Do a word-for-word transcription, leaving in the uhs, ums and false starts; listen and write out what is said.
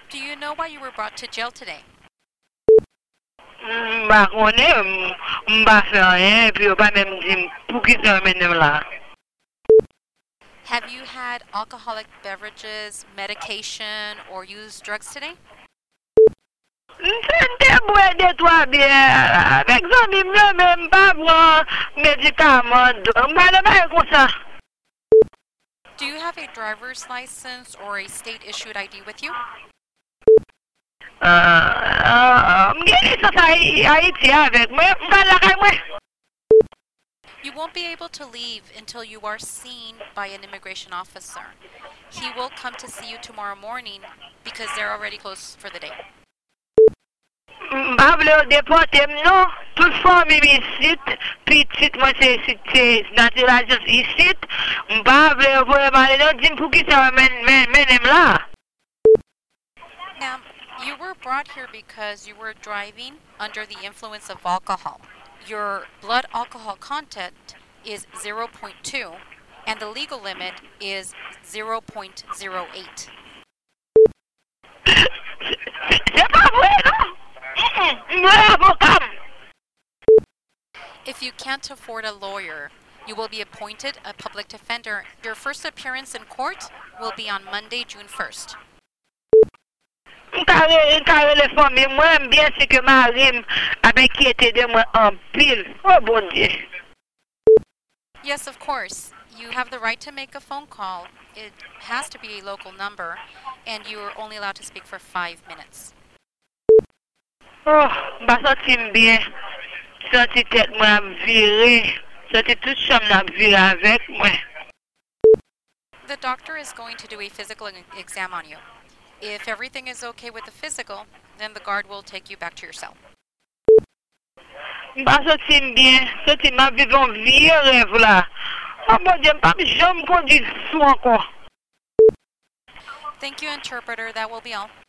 Do you know why you were brought to jail today? Mba konen, mba fe rien, epi yo pa men di pou ki sa men nem la. Have you had alcoholic beverages, medication, or used drugs today? Mse bwe de twa biye, avek zami myo men mba bwa medikaman, mba de baye kon sa. Do you have a driver's license or a state-issued I D with you? Mgen lisans Haiti avek, mba lakay mwen. You won't be able to leave until you are seen by an immigration officer. He will come to see you tomorrow morning because they're already closed for the day. Mba vle yo depote m nou, tout fami mi sit, pitit mwen se sit se naturalizas isit, mba vle yo vwe male nou, dim pou ki sa men menem la. Now, you were brought here because you were driving under the influence of alcohol. Your blood alcohol content is zero point two, and the legal limit is zero point zero eight. Se pa vwe nou? Mwen avokam. If you can't afford a lawyer, you will be appointed a public defender. Your first appearance in court will be on Monday, June first. Nkare le fami mwen, bien se ke ma rim apè ki ete de mwen an pil. Oh bon diye. Yes, of course. You have the right to make a phone call. It has to be a local number, and you are only allowed to speak for five minutes. Oh, ba soti m bien. Soti tet mwen ap vire. Soti tout chom nan ap vire avek mwen. The doctor is going to do a physical e- exam on you. If everything is okay with the physical, then the guard will take you back to your cell. Ba soti m bien. Soti m ap vivon viye rev la. Oh bon diye, m pa mi jom kondi sou ankon. Thank you, interpreter. That will be all.